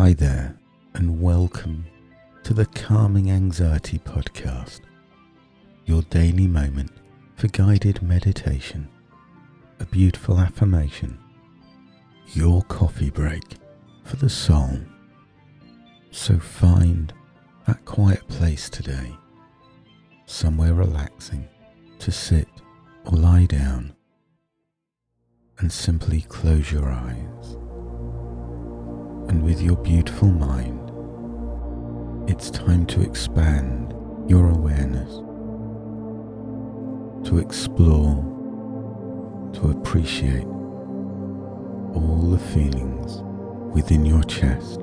Hi there, and welcome to the Calming Anxiety Podcast, your daily moment for guided meditation, a beautiful affirmation, your coffee break for the soul. So find that quiet place today, somewhere relaxing to sit or lie down, and simply close your eyes. And with your beautiful mind, it's time to expand your awareness, to explore, to appreciate all the feelings within your chest,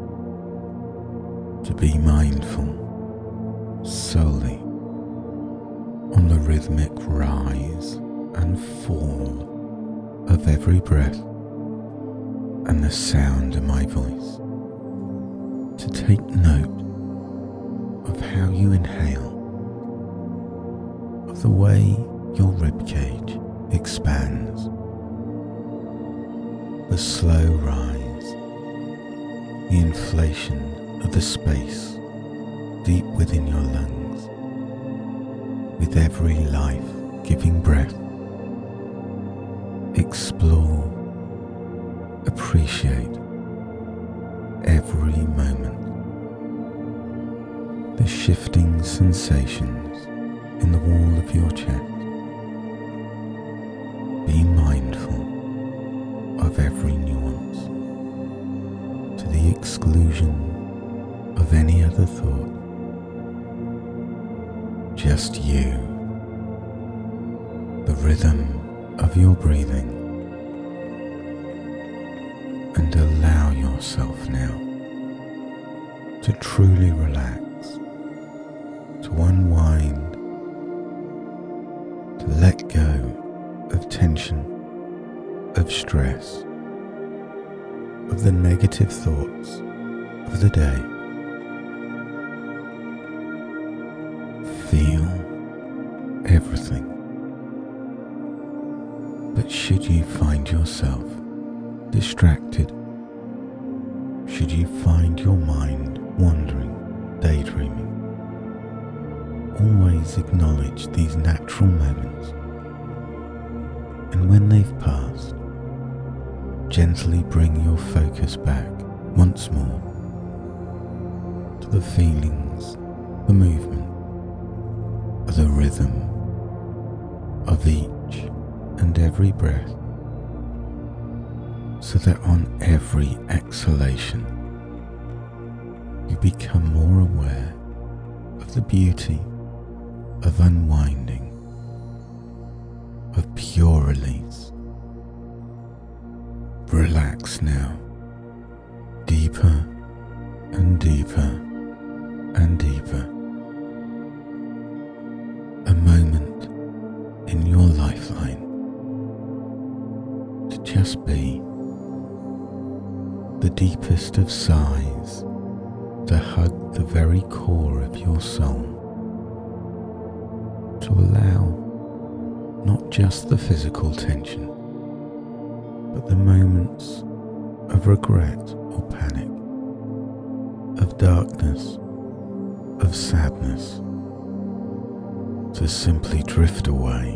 to be mindful solely on the rhythmic rise and fall of every breath and the sound of my voice, to take note of how you inhale, of the way your ribcage expands, the slow rise, the inflation of the space deep within your lungs, with every life-giving breath. Explore, appreciate every moment, the shifting sensations in the wall of your chest. Be mindful of every nuance, to the exclusion of any other thought. Just you, the rhythm of your breathing, and allow yourself now to truly relax, to unwind, to let go of tension, of stress, of the negative thoughts of the day. Feel everything. But should you find yourself distracted, should you find your mind wandering, daydreaming, always acknowledge these natural moments, and when they've passed, gently bring your focus back once more to the feelings, the movement, the rhythm of each and every breath, so that on every exhalation you become more aware of the beauty of unwinding, of pure release. Relax now, deeper and deeper and deeper. A moment in your lifeline to just be, the deepest of sighs to hug the very core of your soul, to allow not just the physical tension, but the moments of regret or panic, of darkness, of sadness, to simply drift away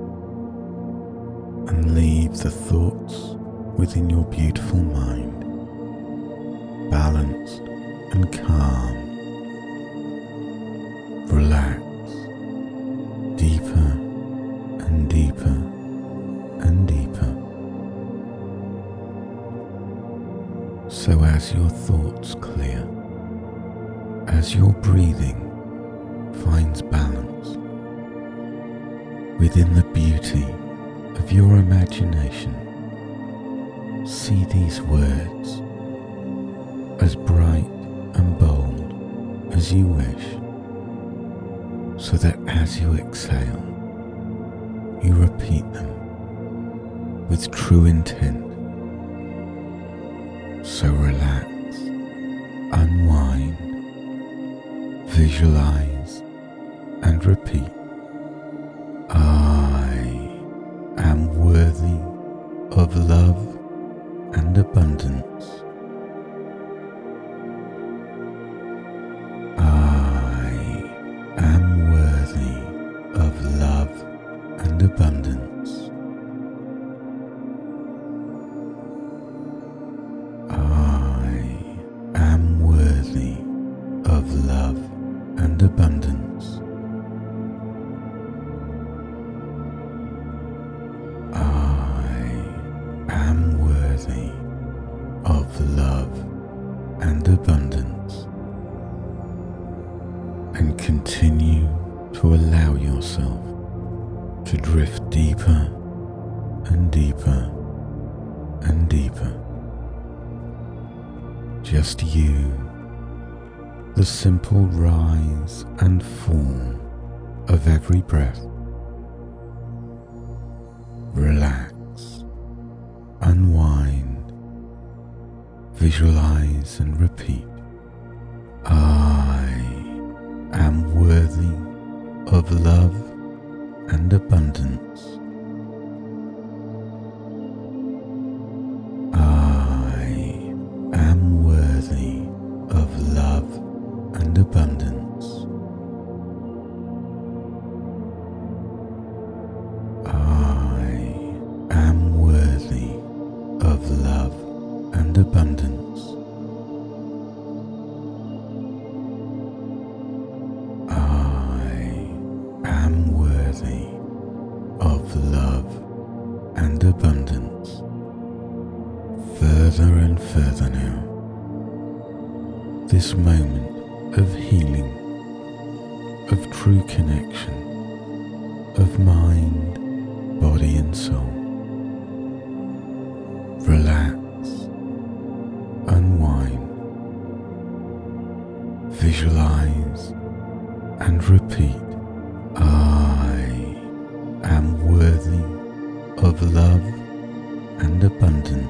and leave the thoughts within your beautiful mind balanced and calm. Relax deeper and deeper and deeper. So as your thoughts clear, as your breathing finds balance, within the beauty of your imagination, see these words as bright and bold as you wish, so that as you exhale, you repeat them with true intent. So relax, unwind, visualize, and repeat. I am worthy of love and abundance. abundance. I am worthy of love and abundance. I am worthy of love and abundance. And continue to allow yourself to drift deeper and deeper and deeper. Just you, the simple rise and fall of every breath. Relax, unwind, visualize and repeat. I am worthy of love and abundance. I am worthy of love and abundance. I am worthy of love and abundance. I am worthy of love and abundance. Further and further now. This moment of healing, of true connection, of mind, body and soul. Relax, unwind, visualize and repeat. I am worthy of love and abundance.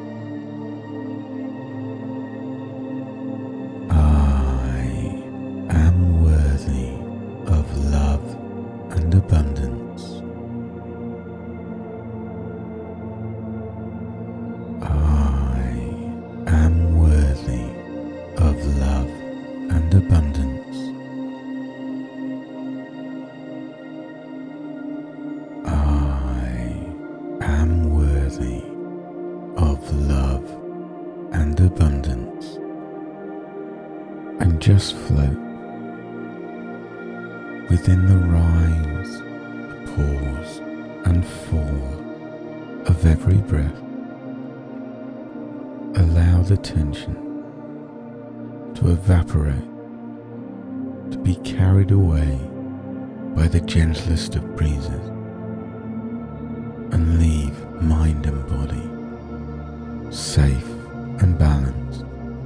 I am worthy of love and abundance. I am worthy of love and abundance. I am worthy of love and abundance. And just float within the rise, pause and fall of every breath. Allow the tension to evaporate, to be carried away by the gentlest of breezes, and leave mind and body safe and balanced.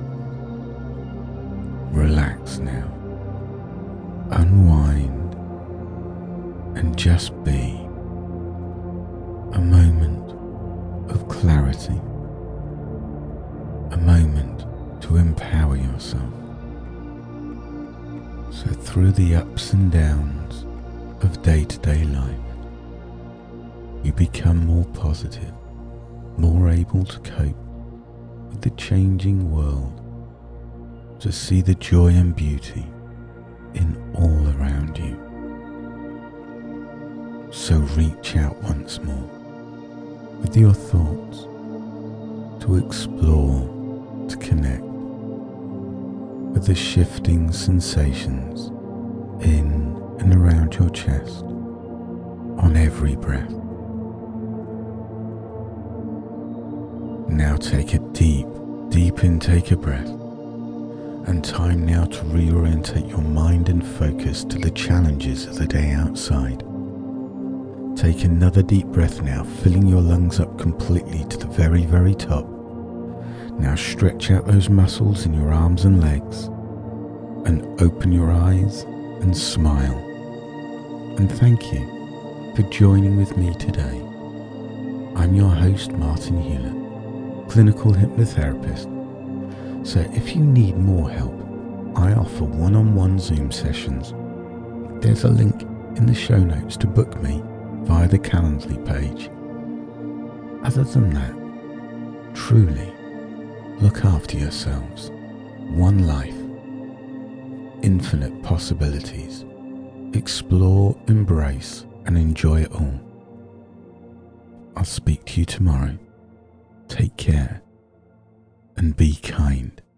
Relax now, unwind, and just be. A moment of clarity, a moment to empower yourself. So through the ups and downs of day-to-day life, you become more positive, more able to cope with the changing world, to see the joy and beauty in all around you. So reach out once more with your thoughts to explore, to connect with the shifting sensations in and around your chest on every breath. Now take a deep intake of breath, and time now to reorientate your mind and focus to the challenges of the day outside. Take another deep breath now, filling your lungs up completely to the very, very top. Now stretch out those muscles in your arms and legs, and open your eyes and smile. And thank you for joining with me today. I'm your host, Martin Hewlett, clinical hypnotherapist. So if you need more help, I offer one-on-one Zoom sessions. There's a link in the show notes to book me via the Calendly page. Other than that, truly look after yourselves. One life, infinite possibilities. Explore, embrace, and enjoy it all. I'll speak to you tomorrow. Take care and be kind.